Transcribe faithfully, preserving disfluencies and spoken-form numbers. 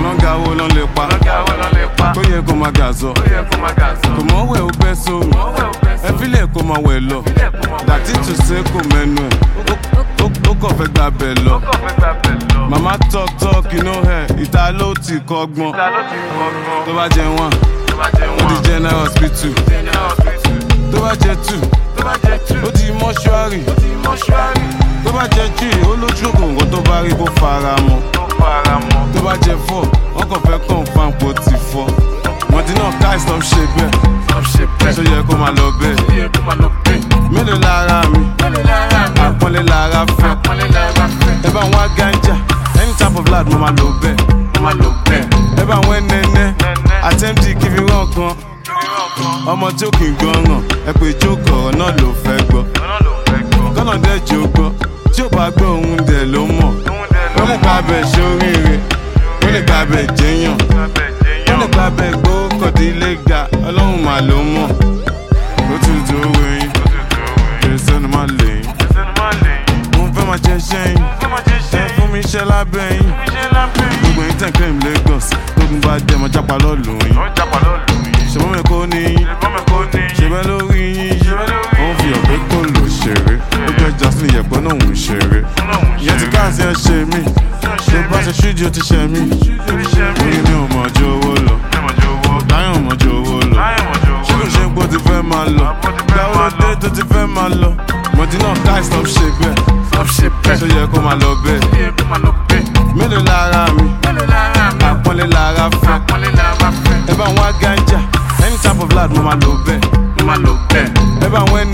ọlọ́ngà wo lọ́n lè pa tó yẹ kó máa gàzọ́ kò mọ̀wé ó bẹ́ sómi ẹ fílẹ̀ kó máa wẹ̀ lọ dàtí tù sé kò mẹ́nu ẹ̀ ó kọ̀ fẹ́ gbà bẹ̀ lọ. Mama talk talk you know her ìta ló ti kọ́gbọ́n tó bá jẹ wọ́n ó di general hospital tó bá jẹ two ó di mọ́ṣúárì tó bá jẹ three ó lójú ògùn nǹkan tó bá rí kó fara mọ́ tó bá jẹ four wọ́n kàn fẹ́ confam kó ti fọ́ wọ́n ti náà ká stop ṣe bẹ́ẹ̀ ṣó yẹ kó máa lọ bẹ́ẹ̀ mélòó lára mi àpọ́nlé lára fẹ́ ẹ bá wọn ganja any type of lad mo máa lò bẹ́ẹ̀ ẹ bá wọn nẹ́nẹ́ àtẹ́mtì kí fi rán kan ọmọ tí ó kì í gbọ́ràn ẹ pé jókòó ọ̀rọ̀ náà ló fẹ́ gbọ́ kọ́nà dẹ́ jò gbọ́ tí ó bá gbọ́ òun dẹ̀ ló mọ̀ ó lè gba abẹ ṣoríire ó lè gba abẹ jẹyàn ó lè gba abẹ gbókòdílé ga ọlọ́run mà ló mọ̀ ó tún tó wẹ̀yìn kìí sẹ́nu má lẹ́yìn mo fẹ́ máa jẹ ṣẹ́yìn ẹ fún mi iṣẹ́ lábẹ́ yín gbogbo yín tẹ̀ claim Lagos tógun bá dẹ̀ mọ́ jápa lọ́ọ̀lù yín ṣèbọn mi kò ní yín ṣèbẹ́ lórí yín yí wọ́n fi ọ̀bẹ kò lò ṣeré ó gbẹ́ Jaslyn yẹ̀pọ̀ náà ń ṣeré ìyẹn ti káàsì ẹ ṣe mí tó bá ṣe ṣíjú ó ti ṣe mí orí mi ò mọ̀ ju owó lọ láyọ̀ mọ̀ ju owó lọ ṣé kò ṣe pé ó ti fẹ́ máa lọ gbàwó dé tó ti fẹ́ máa lọ mọ̀dí náà ká stop ṣe bẹ́ẹ̀ ṣó yẹ kó máa lọ bẹ́ẹ̀ mélòó lára mi àpọ́nlé lára fẹ́ ẹ bá wọn ganja any type of lad mo máa lò bẹ́ẹ̀ ẹ bá wọn